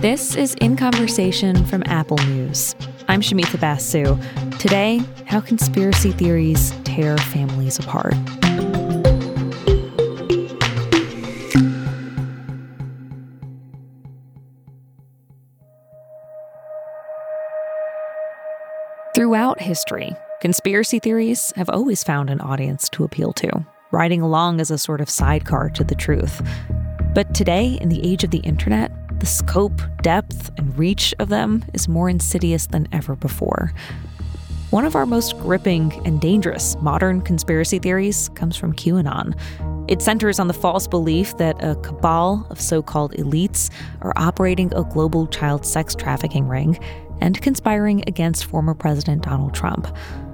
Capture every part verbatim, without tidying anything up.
This is In Conversation from Apple News. I'm Shamitha Basu. Today, how conspiracy theories tear families apart. Throughout history, conspiracy theories have always found an audience to appeal to, riding along as a sort of sidecar to the truth. But today, in the age of the internet, the scope, depth, and reach of them is more insidious than ever before. One of our most gripping and dangerous modern conspiracy theories comes from QAnon. It centers on the false belief that a cabal of so-called elites are operating a global child sex trafficking ring and conspiring against former President Donald Trump.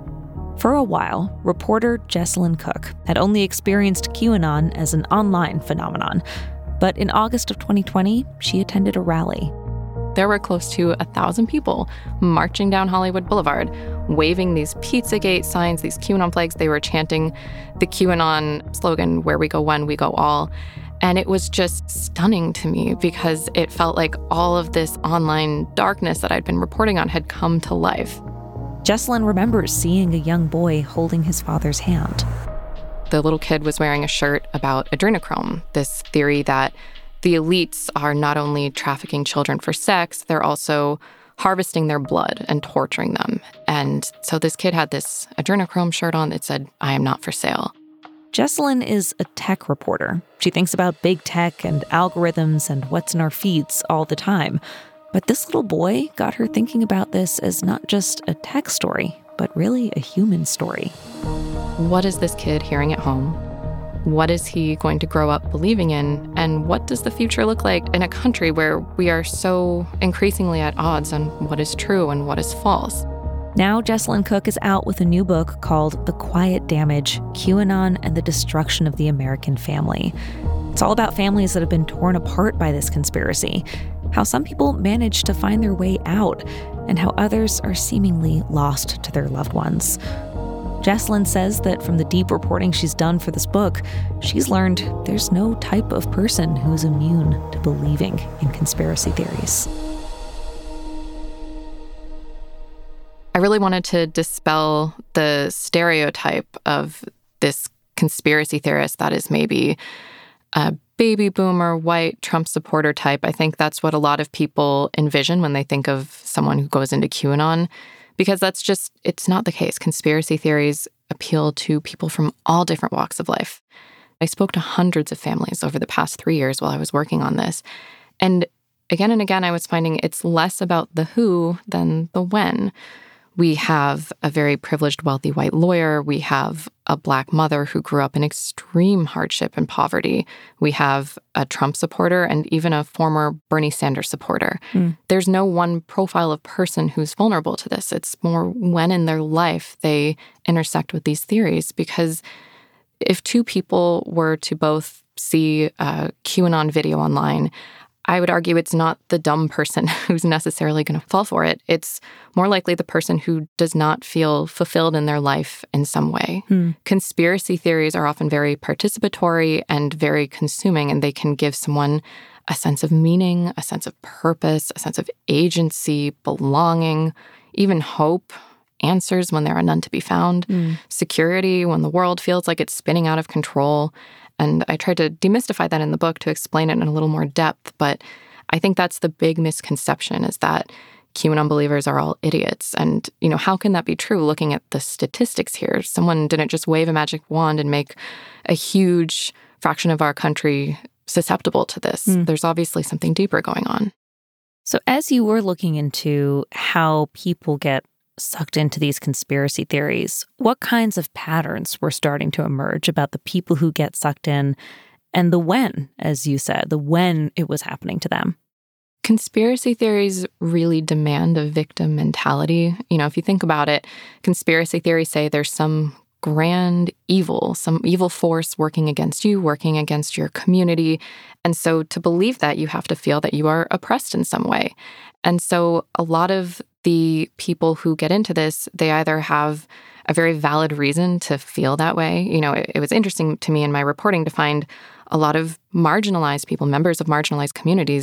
For a while, reporter Jessalyn Cook had only experienced QAnon as an online phenomenon. But in August of twenty twenty, she attended a rally. There were close to a thousand people marching down Hollywood Boulevard, waving these Pizzagate signs, these QAnon flags. They were chanting the QAnon slogan, "Where we go one, we go all." And it was just stunning to me because it felt like all of this online darkness that I'd been reporting on had come to life. Jessalyn remembers seeing a young boy holding his father's hand. The little kid was wearing a shirt about adrenochrome, this theory that the elites are not only trafficking children for sex, they're also harvesting their blood and torturing them. And so this kid had this adrenochrome shirt on that said, "I am not for sale." Jessalyn is a tech reporter. She thinks about big tech and algorithms and what's in our feeds all the time. But this little boy got her thinking about this as not just a tech story, but really a human story. What is this kid hearing at home? What is he going to grow up believing in? And what does the future look like in a country where we are so increasingly at odds on what is true and what is false? Now, Jessalyn Cook is out with a new book called The Quiet Damage: QAnon and the Destruction of the American Family. It's all about families that have been torn apart by this conspiracy, how some people manage to find their way out, and how others are seemingly lost to their loved ones. Jessalyn says that from the deep reporting she's done for this book, she's learned there's no type of person who's immune to believing in conspiracy theories. I really wanted to dispel the stereotype of this conspiracy theorist that is maybe a baby boomer, white Trump supporter type. I think that's what a lot of people envision when they think of someone who goes into QAnon, because that's just, it's not the case. Conspiracy theories appeal to people from all different walks of life. I spoke to hundreds of families over the past three years while I was working on this. And again and again, I was finding it's less about the who than the when. We have a very privileged, wealthy white lawyer. We have a Black mother who grew up in extreme hardship and poverty. We have a Trump supporter and even a former Bernie Sanders supporter. Mm. There's no one profile of person who's vulnerable to this. It's more when in their life they intersect with these theories. Because if two people were to both see a QAnon video online, I would argue it's not the dumb person who's necessarily going to fall for it. It's more likely the person who does not feel fulfilled in their life in some way. Hmm. Conspiracy theories are often very participatory and very consuming, and they can give someone a sense of meaning, a sense of purpose, a sense of agency, belonging, even hope, answers when there are none to be found, hmm. security when the world feels like it's spinning out of control. And I tried to demystify that in the book to explain it in a little more depth. But I think that's the big misconception, is that QAnon believers are all idiots. And, you know, how can that be true looking at the statistics here? Someone didn't just wave a magic wand and make a huge fraction of our country susceptible to this. Mm. There's obviously something deeper going on. So as you were looking into how people get sucked into these conspiracy theories, what kinds of patterns were starting to emerge about the people who get sucked in and the when, as you said, the when it was happening to them? Conspiracy theories really demand a victim mentality. You know, if you think about it, conspiracy theories say there's some grand evil, some evil force working against you, working against your community. And so to believe that, you have to feel that you are oppressed in some way. And so a lot of the people who get into this, they either have a very valid reason to feel that way. You know, it, it was interesting to me in my reporting to find a lot of marginalized people, members of marginalized communities,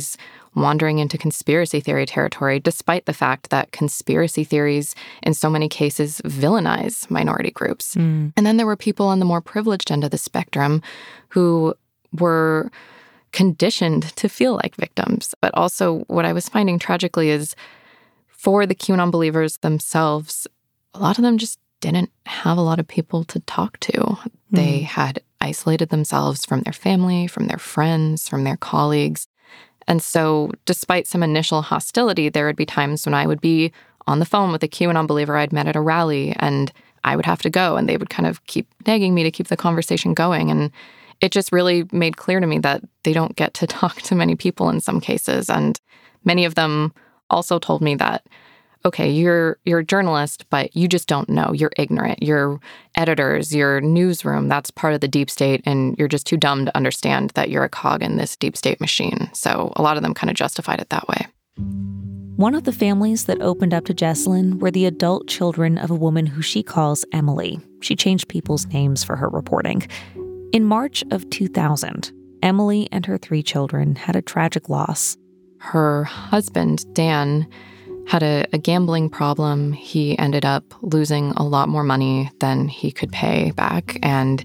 wandering into conspiracy theory territory, despite the fact that conspiracy theories, in so many cases, villainize minority groups. Mm. And then there were people on the more privileged end of the spectrum who were conditioned to feel like victims. But also, what I was finding tragically is for the QAnon believers themselves, a lot of them just didn't have a lot of people to talk to. Mm. They had isolated themselves from their family, from their friends, from their colleagues. And so despite some initial hostility, there would be times when I would be on the phone with a QAnon believer I'd met at a rally, and I would have to go, and they would kind of keep nagging me to keep the conversation going. And it just really made clear to me that they don't get to talk to many people in some cases. And many of them also told me that, okay, you're you're a journalist, but you just don't know. You're ignorant. Your editors, your newsroom, that's part of the deep state, and you're just too dumb to understand that you're a cog in this deep state machine. So a lot of them kind of justified it that way. One of the families that opened up to Jessalyn were the adult children of a woman who she calls Emily. She changed people's names for her reporting. In March of two thousand, Emily and her three children had a tragic loss. Her husband, Dan, had a, a gambling problem. He ended up losing a lot more money than he could pay back, and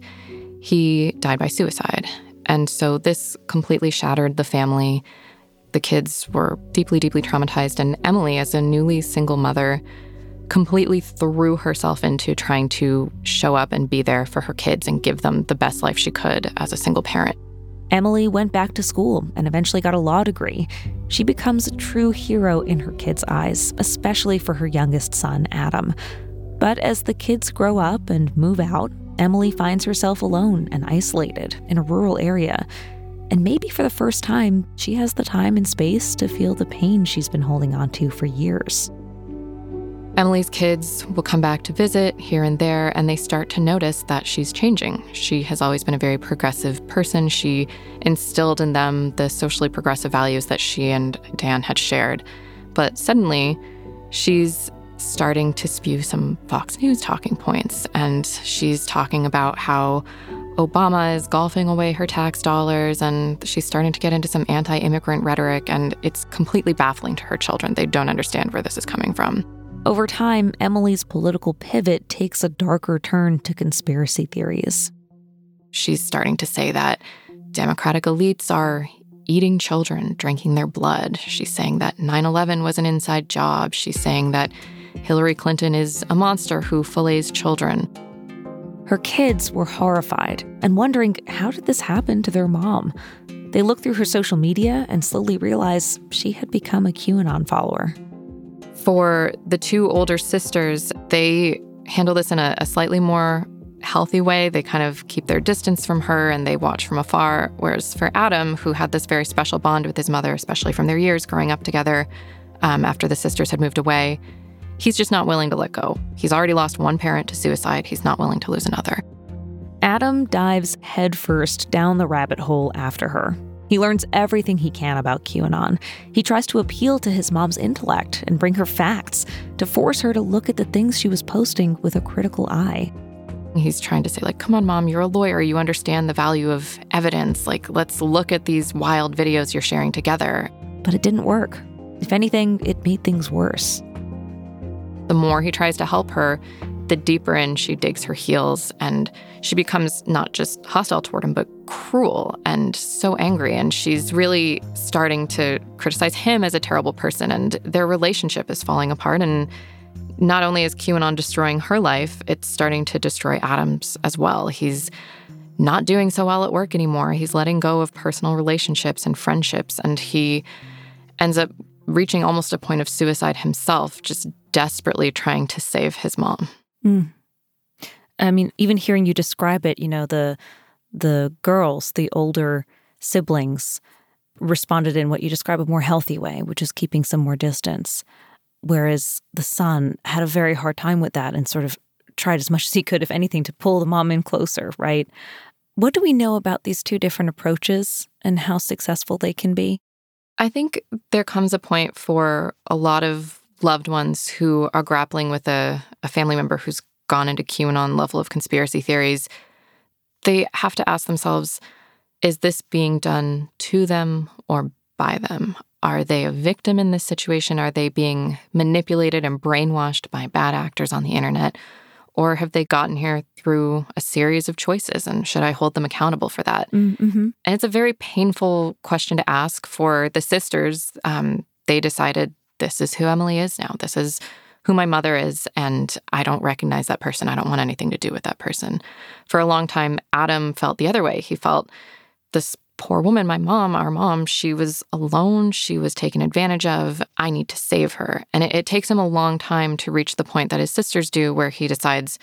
he died by suicide. And so this completely shattered the family. The kids were deeply, deeply traumatized, and Emily, as a newly single mother, completely threw herself into trying to show up and be there for her kids and give them the best life she could as a single parent. Emily went back to school and eventually got a law degree. She becomes a true hero in her kids' eyes, especially for her youngest son, Adam. But as the kids grow up and move out, Emily finds herself alone and isolated in a rural area. And maybe for the first time, she has the time and space to feel the pain she's been holding on to for years. Emily's kids will come back to visit here and there, and they start to notice that she's changing. She has always been a very progressive person. She instilled in them the socially progressive values that she and Dan had shared. But suddenly, she's starting to spew some Fox News talking points, and she's talking about how Obama is golfing away her tax dollars, and she's starting to get into some anti-immigrant rhetoric, and it's completely baffling to her children. They don't understand where this is coming from. Over time, Emily's political pivot takes a darker turn to conspiracy theories. She's starting to say that Democratic elites are eating children, drinking their blood. She's saying that nine eleven was an inside job. She's saying that Hillary Clinton is a monster who fillets children. Her kids were horrified and wondering, how did this happen to their mom? They look through her social media and slowly realize she had become a QAnon follower. For the two older sisters, they handle this in a, a slightly more healthy way. They kind of keep their distance from her and they watch from afar. Whereas for Adam, who had this very special bond with his mother, especially from their years growing up together um, after the sisters had moved away, he's just not willing to let go. He's already lost one parent to suicide. He's not willing to lose another. Adam dives headfirst down the rabbit hole after her. He learns everything he can about QAnon. He tries to appeal to his mom's intellect and bring her facts, to force her to look at the things she was posting with a critical eye. He's trying to say, like, come on, Mom, you're a lawyer. You understand the value of evidence. Like, let's look at these wild videos you're sharing together. But it didn't work. If anything, it made things worse. The more he tries to help her, the deeper in she digs her heels, and she becomes not just hostile toward him, but cruel and so angry. And she's really starting to criticize him as a terrible person, and their relationship is falling apart. And not only is QAnon destroying her life, it's starting to destroy Adam's as well. He's not doing so well at work anymore. He's letting go of personal relationships and friendships, and he ends up reaching almost a point of suicide himself, just desperately trying to save his mom. Mm. I mean, even hearing you describe it, you know, the the girls, the older siblings, responded in what you describe a more healthy way, which is keeping some more distance. Whereas the son had a very hard time with that and sort of tried as much as he could, if anything, to pull the mom in closer, right? What do we know about these two different approaches and how successful they can be? I think there comes a point for a lot of loved ones who are grappling with a, a family member who's gone into QAnon level of conspiracy theories. They have to ask themselves, is this being done to them or by them? Are they a victim in this situation? Are they being manipulated and brainwashed by bad actors on the internet? Or have they gotten here through a series of choices, and should I hold them accountable for that? Mm-hmm. And it's a very painful question to ask for the sisters. Um, they decided, this is who Emily is now. This is who my mother is, and I don't recognize that person. I don't want anything to do with that person. For a long time, Adam felt the other way. He felt this poor woman, my mom, our mom, she was alone. She was taken advantage of. I need to save her. And it, it takes him a long time to reach the point that his sisters do, where he decides,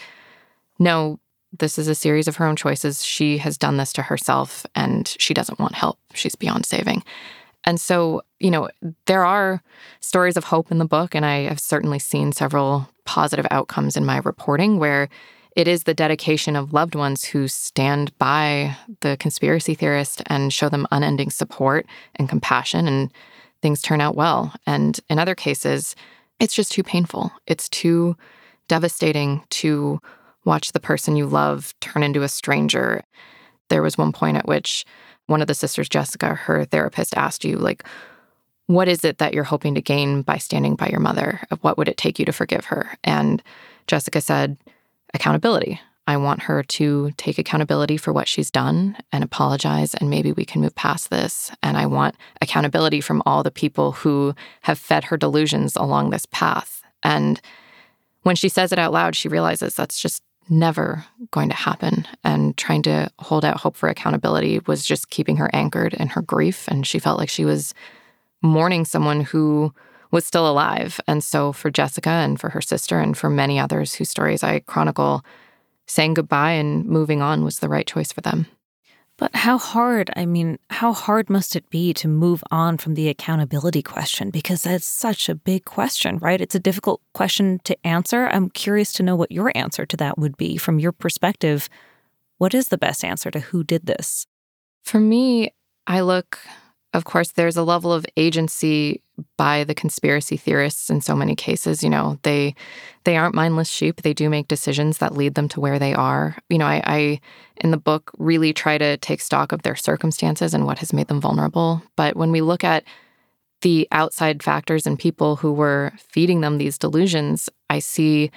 no, this is a series of her own choices. She has done this to herself, and she doesn't want help. She's beyond saving. And so, you know, there are stories of hope in the book, and I have certainly seen several positive outcomes in my reporting where it is the dedication of loved ones who stand by the conspiracy theorist and show them unending support and compassion, and things turn out well. And in other cases, it's just too painful. It's too devastating to watch the person you love turn into a stranger. There was one point at which one of the sisters, Jessica, her therapist, asked you, like, what is it that you're hoping to gain by standing by your mother? What would it take you to forgive her? And Jessica said, accountability. I want her to take accountability for what she's done and apologize, and maybe we can move past this. And I want accountability from all the people who have fed her delusions along this path. And when she says it out loud, she realizes that's just never going to happen. And trying to hold out hope for accountability was just keeping her anchored in her grief. And she felt like she was mourning someone who was still alive. And so for Jessica and for her sister and for many others whose stories I chronicle, saying goodbye and moving on was the right choice for them. But how hard, I mean, how hard must it be to move on from the accountability question? Because that's such a big question, right? It's a difficult question to answer. I'm curious to know what your answer to that would be. From your perspective, what is the best answer to who did this? For me, I look, of course, there's a level of agency by the conspiracy theorists in so many cases. You know, they they aren't mindless sheep. They do make decisions that lead them to where they are. You know, I, I, in the book, really try to take stock of their circumstances and what has made them vulnerable. But when we look at the outside factors and people who were feeding them these delusions, I see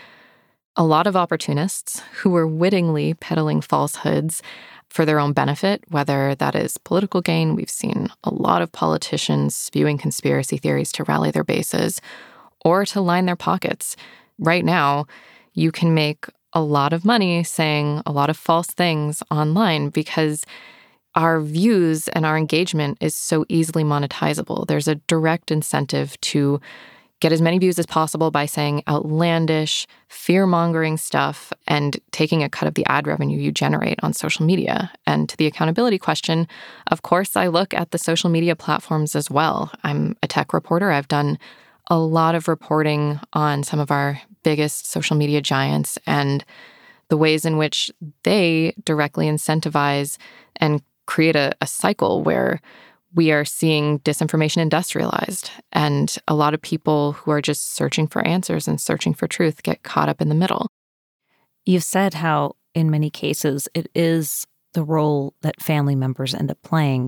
a lot of opportunists who were wittingly peddling falsehoods for their own benefit, whether that is political gain. We've seen a lot of politicians spewing conspiracy theories to rally their bases or to line their pockets. Right now, you can make a lot of money saying a lot of false things online because our views and our engagement is so easily monetizable. There's a direct incentive to get as many views as possible by saying outlandish, fear-mongering stuff and taking a cut of the ad revenue you generate on social media. And to the accountability question, of course, I look at the social media platforms as well. I'm a tech reporter. I've done a lot of reporting on some of our biggest social media giants and the ways in which they directly incentivize and create a, a cycle where we are seeing disinformation industrialized, and a lot of people who are just searching for answers and searching for truth get caught up in the middle. You've said how, in many cases, it is the role that family members end up playing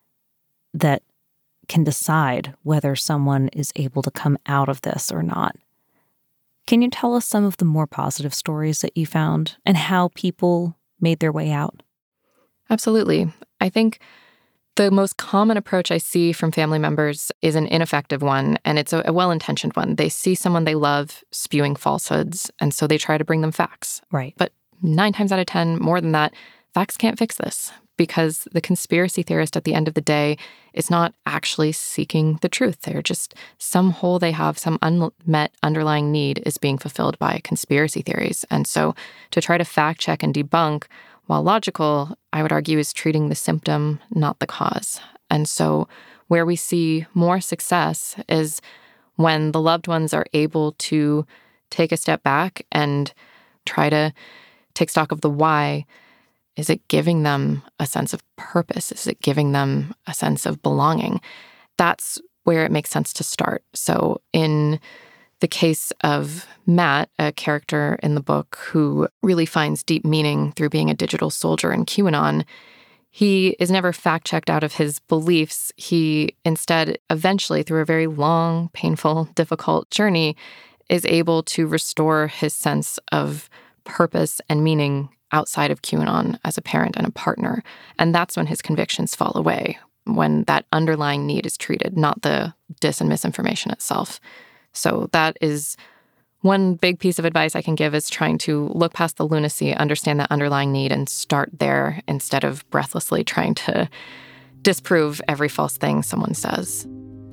that can decide whether someone is able to come out of this or not. Can you tell us some of the more positive stories that you found and how people made their way out? Absolutely. I think the most common approach I see from family members is an ineffective one, and it's a, a well-intentioned one. They see someone they love spewing falsehoods, and so they try to bring them facts. Right. But nine times out of ten, more than that, facts can't fix this, because the conspiracy theorist at the end of the day is not actually seeking the truth. They're just, some hole they have, some unmet underlying need is being fulfilled by conspiracy theories. And so to try to fact check and debunk, while logical, I would argue is treating the symptom, not the cause. And so where we see more success is when the loved ones are able to take a step back and try to take stock of the why. Is it giving them a sense of purpose? Is it giving them a sense of belonging? That's where it makes sense to start. So in the case of Matt, a character in the book who really finds deep meaning through being a digital soldier in QAnon, He is never fact-checked out of his beliefs. He instead, eventually, through a very long, painful, difficult journey, is able to restore his sense of purpose and meaning outside of QAnon as a parent and a partner. And that's when his convictions fall away, when that underlying need is treated, not the dis and misinformation itself. So that is one big piece of advice I can give, is trying to look past the lunacy, understand that underlying need, and start there instead of breathlessly trying to disprove every false thing someone says.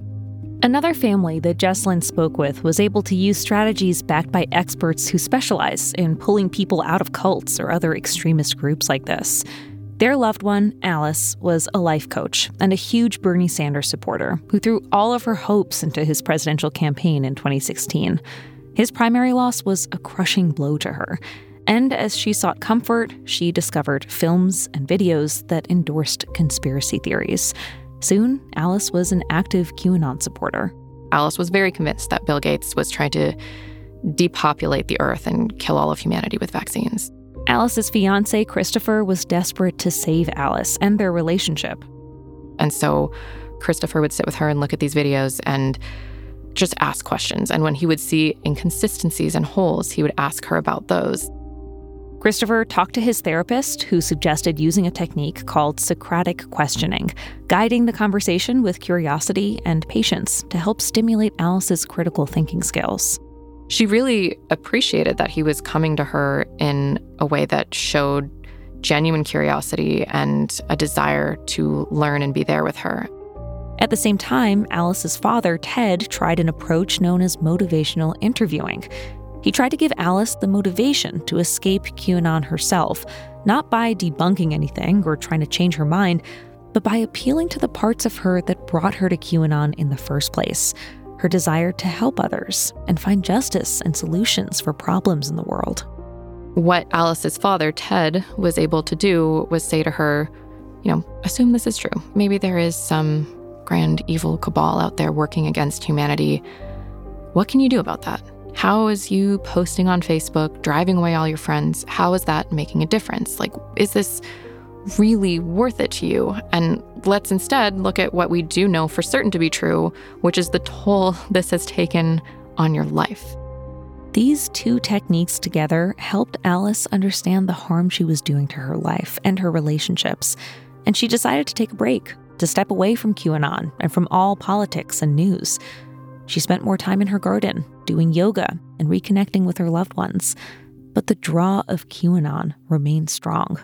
Another family that Jesslyn spoke with was able to use strategies backed by experts who specialize in pulling people out of cults or other extremist groups like this. Their loved one, Alice, was a life coach and a huge Bernie Sanders supporter who threw all of her hopes into his presidential campaign in twenty sixteen. His primary loss was a crushing blow to her. And as she sought comfort, she discovered films and videos that endorsed conspiracy theories. Soon, Alice was an active QAnon supporter. Alice was very convinced that Bill Gates was trying to depopulate the earth and kill all of humanity with vaccines. Alice's fiancé, Christopher, was desperate to save Alice and their relationship. And so Christopher would sit with her and look at these videos and just ask questions. And when he would see inconsistencies and holes, he would ask her about those. Christopher talked to his therapist, who suggested using a technique called Socratic questioning, guiding the conversation with curiosity and patience to help stimulate Alice's critical thinking skills. She really appreciated that he was coming to her in a way that showed genuine curiosity and a desire to learn and be there with her. At the same time, Alice's father, Ted, tried an approach known as motivational interviewing. He tried to give Alice the motivation to escape QAnon herself, not by debunking anything or trying to change her mind, but by appealing to the parts of her that brought her to QAnon in the first place, her desire to help others and find justice and solutions for problems in the world. What Alice's father, Ted, was able to do was say to her, you know, assume this is true. Maybe there is some grand evil cabal out there working against humanity. What can you do about that? How is you posting on Facebook, driving away all your friends, how is that making a difference? Like, is this really worth it to you? And let's instead look at what we do know for certain to be true, which is the toll this has taken on your life. These two techniques together helped Alice understand the harm she was doing to her life and her relationships, and she decided to take a break, to step away from QAnon and from all politics and news. She spent more time in her garden, doing yoga and reconnecting with her loved ones. But the draw of QAnon remained strong.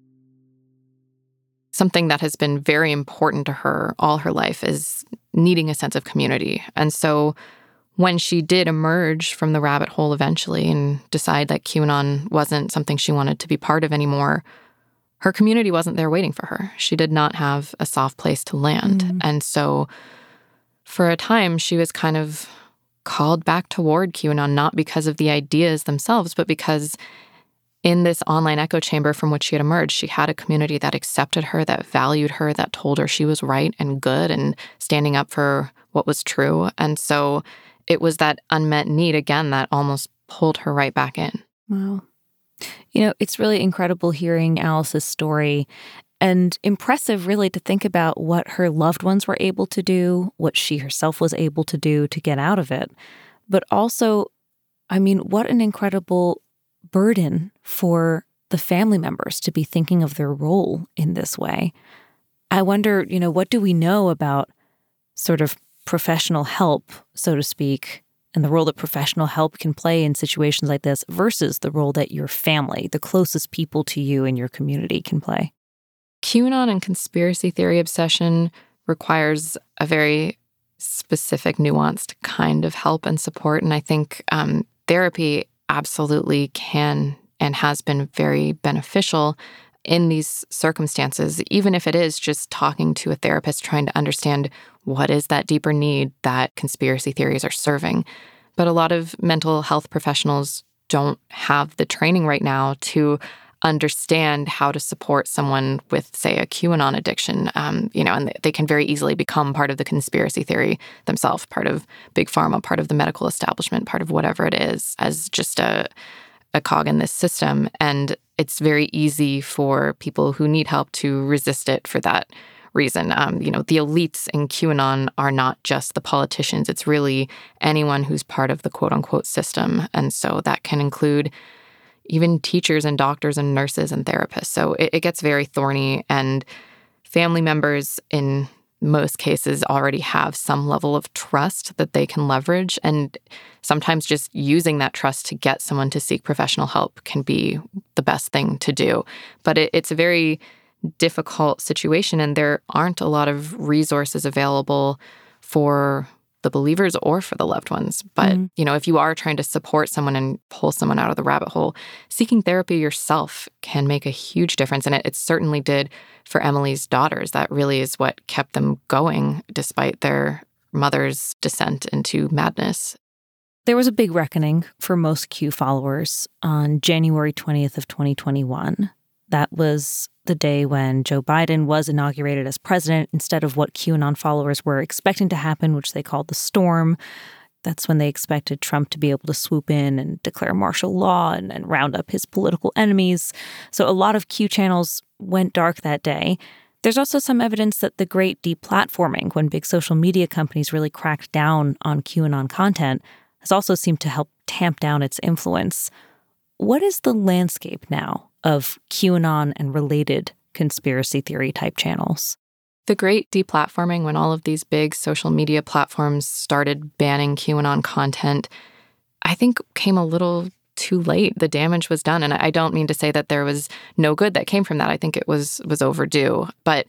Something that has been very important to her all her life is needing a sense of community. And so when she did emerge from the rabbit hole eventually and decide that QAnon wasn't something she wanted to be part of anymore, her community wasn't there waiting for her. She did not have a soft place to land. Mm. And so for a time, she was kind of called back toward QAnon, not because of the ideas themselves, but because in this online echo chamber from which she had emerged, she had a community that accepted her, that valued her, that told her she was right and good and standing up for what was true. And so it was that unmet need, again, that almost pulled her right back in. Wow. You know, it's really incredible hearing Alice's story, and impressive really to think about what her loved ones were able to do, what she herself was able to do to get out of it. But also, I mean, what an incredible burden for the family members to be thinking of their role in this way. I wonder, you know, what do we know about sort of professional help, so to speak, and the role that professional help can play in situations like this versus the role that your family, the closest people to you in your community, can play? QAnon and conspiracy theory obsession requires a very specific, nuanced kind of help and support. And I think um, therapy absolutely can and has been very beneficial in these circumstances, even if it is just talking to a therapist, trying to understand what is that deeper need that conspiracy theories are serving. But a lot of mental health professionals don't have the training right now to understand how to support someone with, say, a QAnon addiction, um, you know, and they can very easily become part of the conspiracy theory themselves, part of big pharma, part of the medical establishment, part of whatever it is, as just a, a cog in this system. And it's very easy for people who need help to resist it for that reason. Um, you know, the elites in QAnon are not just the politicians. It's really anyone who's part of the quote-unquote system. And so that can include even teachers and doctors and nurses and therapists. So it, it gets very thorny, and family members in most cases already have some level of trust that they can leverage. And sometimes just using that trust to get someone to seek professional help can be the best thing to do. But it, it's a very difficult situation, and there aren't a lot of resources available for the believers or for the loved ones. But, mm. you know, if you are trying to support someone and pull someone out of the rabbit hole, seeking therapy yourself can make a huge difference. And it, it certainly did for Emily's daughters. That really is what kept them going despite their mother's descent into madness. There was a big reckoning for most Q followers on January twentieth of twenty twenty-one. That was the day when Joe Biden was inaugurated as president instead of what QAnon followers were expecting to happen, which they called the storm. That's when they expected Trump to be able to swoop in and declare martial law and, and round up his political enemies. So a lot of Q channels went dark that day. There's also some evidence that the great deplatforming, when big social media companies really cracked down on QAnon content, has also seemed to help tamp down its influence. What is the landscape now of QAnon and related conspiracy theory type channels? The great deplatforming, when all of these big social media platforms started banning QAnon content, I think came a little too late. The damage was done. And I don't mean to say that there was no good that came from that. I think it was was overdue. But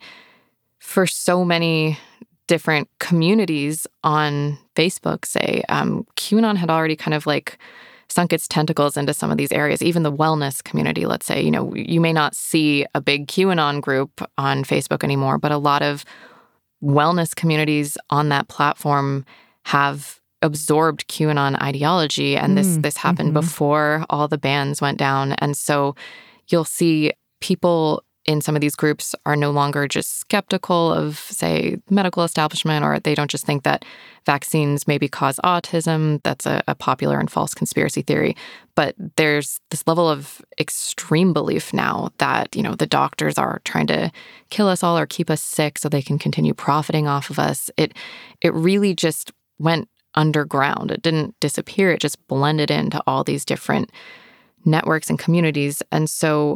for so many different communities on Facebook, say, um, QAnon had already kind of like sunk its tentacles into some of these areas. Even the wellness community, let's say, you know, you may not see a big QAnon group on Facebook anymore, but a lot of wellness communities on that platform have absorbed QAnon ideology. And this, mm, this happened mm-hmm. before all the bans went down. And so you'll see people in some of these groups are no longer just skeptical of, say, medical establishment, or they don't just think that vaccines maybe cause autism. That's a, a popular and false conspiracy theory. But there's this level of extreme belief now that, you know, the doctors are trying to kill us all or keep us sick so they can continue profiting off of us. It it really just went underground. It didn't disappear. It just blended into all these different networks and communities. And so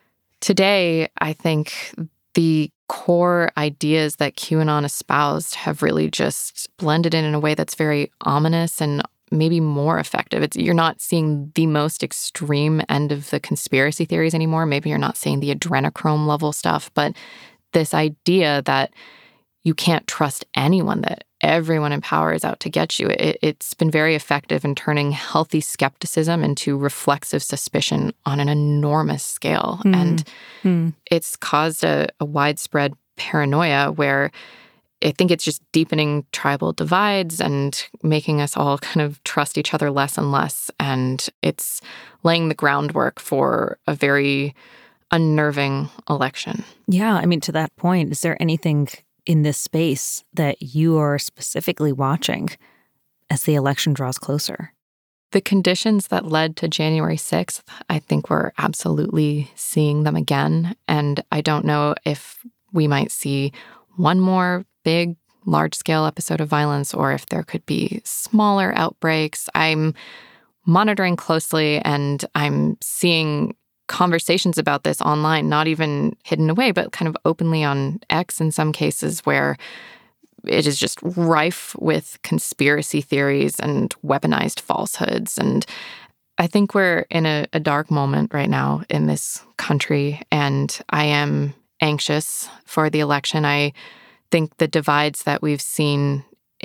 today, I think the core ideas that QAnon espoused have really just blended in in a way that's very ominous and maybe more effective. It's, you're not seeing the most extreme end of the conspiracy theories anymore. Maybe you're not seeing the adrenochrome level stuff, but this idea that you can't trust anyone, that everyone in power is out to get you. It, it's been very effective in turning healthy skepticism into reflexive suspicion on an enormous scale. Mm. And mm. it's caused a, a widespread paranoia where I think it's just deepening tribal divides and making us all kind of trust each other less and less. And it's laying the groundwork for a very unnerving election. Yeah. I mean, to that point, is there anything in this space that you are specifically watching as the election draws closer? The conditions that led to January sixth, I think we're absolutely seeing them again. And I don't know if we might see one more big, large-scale episode of violence or if there could be smaller outbreaks. I'm monitoring closely, and I'm seeing conversations about this online, not even hidden away, but kind of openly on X in some cases, where it is just rife with conspiracy theories and weaponized falsehoods. And I think we're in a, a dark moment right now in this country, and I am anxious for the election. I think the divides that we've seen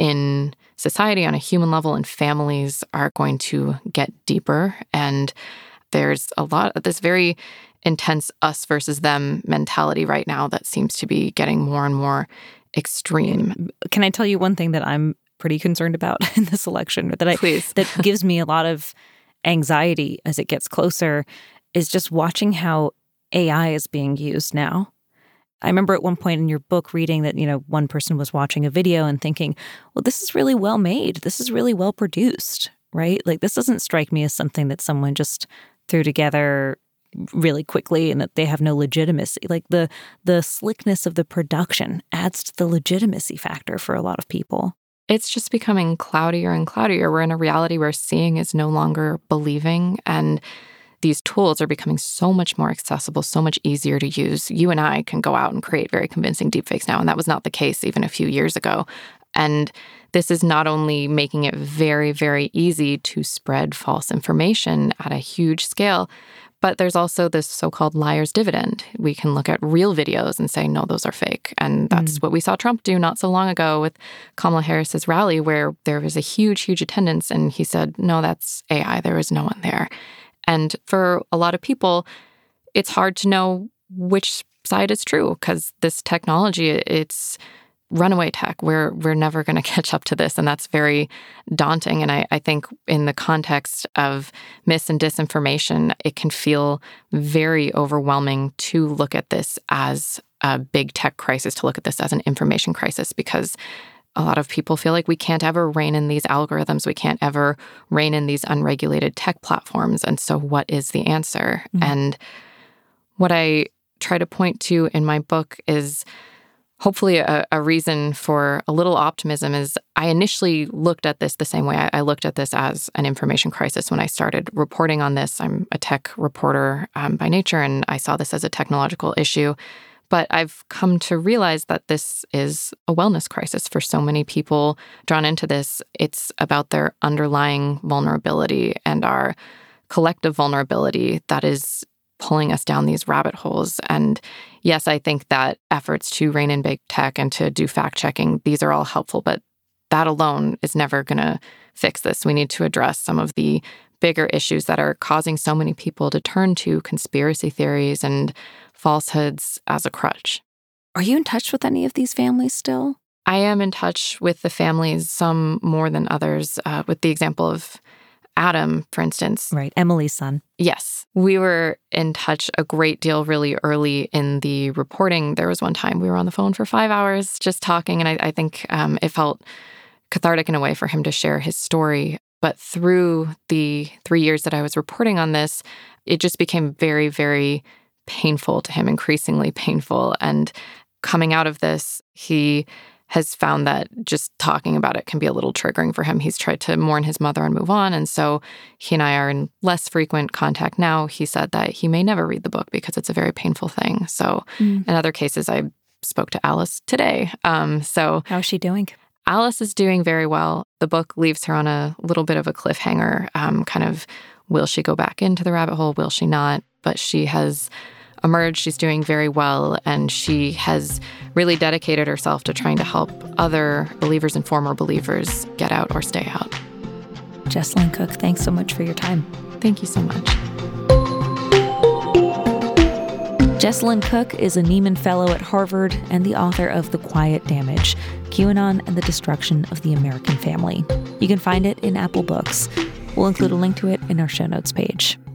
in society on a human level and families are going to get deeper, and there's a lot of this very intense us versus them mentality right now that seems to be getting more and more extreme. Can I tell you one thing that I'm pretty concerned about in this election, that I Please. that gives me a lot of anxiety as it gets closer, is just watching how A I is being used now. I remember at one point in your book reading that, you know, one person was watching a video and thinking, well, this is really well made. This is really well produced, right? Like, this doesn't strike me as something that someone just threw together really quickly and that they have no legitimacy. Like the the slickness of the production adds to the legitimacy factor for a lot of people. It's just becoming cloudier and cloudier. We're in a reality where seeing is no longer believing, and these tools are becoming so much more accessible, so much easier to use. You and I can go out and create very convincing deepfakes now, and that was not the case even a few years ago. And this is not only making it very, very easy to spread false information at a huge scale, but there's also this so-called liar's dividend. We can look at real videos and say, no, those are fake. And that's mm. what we saw Trump do not so long ago with Kamala Harris's rally, where there was a huge, huge attendance. And he said, no, that's A I. There was no one there. And for a lot of people, it's hard to know which side is true because this technology, it's runaway tech. We're we're never going to catch up to this, and that's very daunting. And I, I think in the context of mis and disinformation, it can feel very overwhelming to look at this as a big tech crisis, to look at this as an information crisis, because a lot of people feel like we can't ever rein in these algorithms. We can't ever rein in these unregulated tech platforms. And so what is the answer? Mm-hmm. And what I try to point to in my book is hopefully a, a reason for a little optimism. Is I initially looked at this the same way. I, I looked at this as an information crisis when I started reporting on this. I'm a tech reporter um, by nature, and I saw this as a technological issue. But I've come to realize that this is a wellness crisis for so many people drawn into this. It's about their underlying vulnerability and our collective vulnerability that is pulling us down these rabbit holes. And yes, I think that efforts to rein in big tech and to do fact-checking, these are all helpful, but that alone is never going to fix this. We need to address some of the bigger issues that are causing so many people to turn to conspiracy theories and falsehoods as a crutch. Are you in touch with any of these families still? I am in touch with the families, some more than others, uh, with the example of Adam, for instance. Right, Emily's son. Yes. We were in touch a great deal really early in the reporting. There was one time we were on the phone for five hours just talking, and I, I think um, it felt cathartic in a way for him to share his story. But through the three years that I was reporting on this, it just became very, very painful to him, increasingly painful. And coming out of this, he has found that just talking about it can be a little triggering for him. He's tried to mourn his mother and move on. And so he and I are in less frequent contact now. He said that he may never read the book because it's a very painful thing. So mm. in other cases, I spoke to Alice today. Um, so how's she doing? Alice is doing very well. The book leaves her on a little bit of a cliffhanger, um, kind of, will she go back into the rabbit hole? Will she not? But she has emerged. She's doing very well, and she has really dedicated herself to trying to help other believers and former believers get out or stay out. Jessalyn Cook, thanks so much for your time. Thank you so much. Jessalyn Cook is a Nieman Fellow at Harvard and the author of The Quiet Damage, QAnon and the Destruction of the American Family. You can find it in Apple Books. We'll include a link to it in our show notes page.